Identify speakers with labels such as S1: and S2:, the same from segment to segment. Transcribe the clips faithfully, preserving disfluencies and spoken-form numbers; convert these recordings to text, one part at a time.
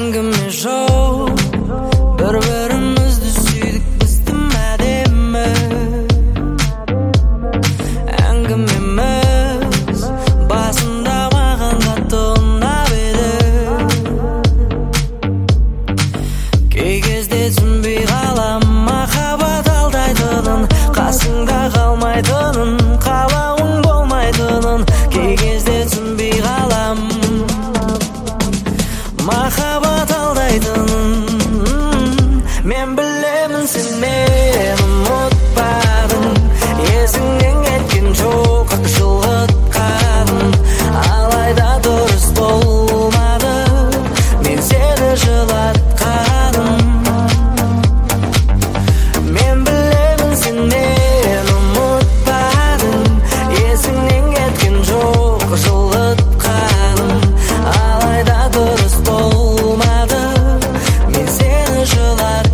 S1: әңгіме жоқ, бір-бірімізді сүйдік бізді мәдемі. Әңгімеміз басында маған қатты ұнап еді. Кей кезде түсінбей қалам махаббат алдайтынын, қасыңда қалмайтынын, қалауың болмайтынын. Кей кезде түсінбей қалам махаббат алдайтынын. Мен білемін сен мені ұмытпадың, есіңнен кеткен жоқ жылытқаның. Алайда дұрыс болмады, мен сені жылатқаным. Мен білемін сен мені ұмытпадың, есіңнен кеткен жоқ жылытқаным. Алайда дұрыс болмады, мен сені жылатқаным.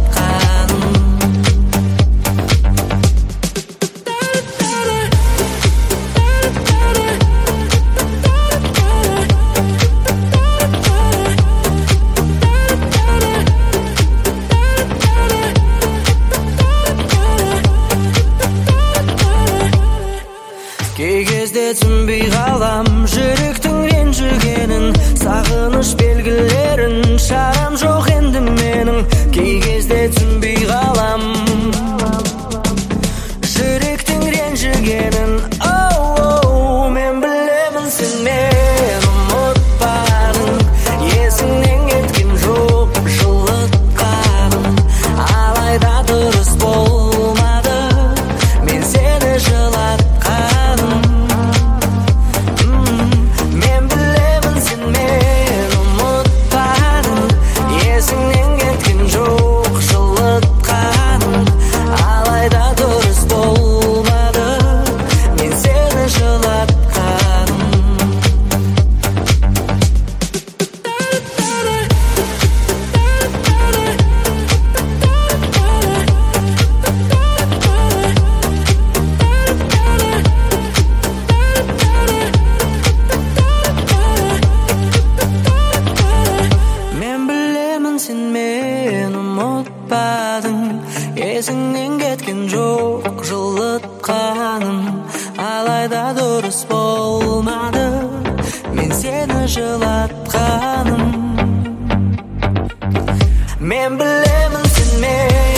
S1: Кей кезде түсінбей қалам жүректің ренжігенін, сағыныш белгілерін, шарам жоқ енді менің. Кей кезде түсінбей қалам жүректің ренжігенін. Оу, мен білемін сен мені ұмытпадың, есіңнен кеткен жоқ жылытқаным. Алайда дұрыс болмады, мен сені жылатқаным. Мен білемін сен мені ұмытпадың, есіңнен кеткен жоқ жылытқаным. Алайда дұрыс болмады, мен сені жылатқаным. Мен білемін сен мені ұмытпадың, есіңнен кеткен жоқ жылытқаным. Алайда дұрыс болмады, мен сені жылатқаным. Мен білемін сен мені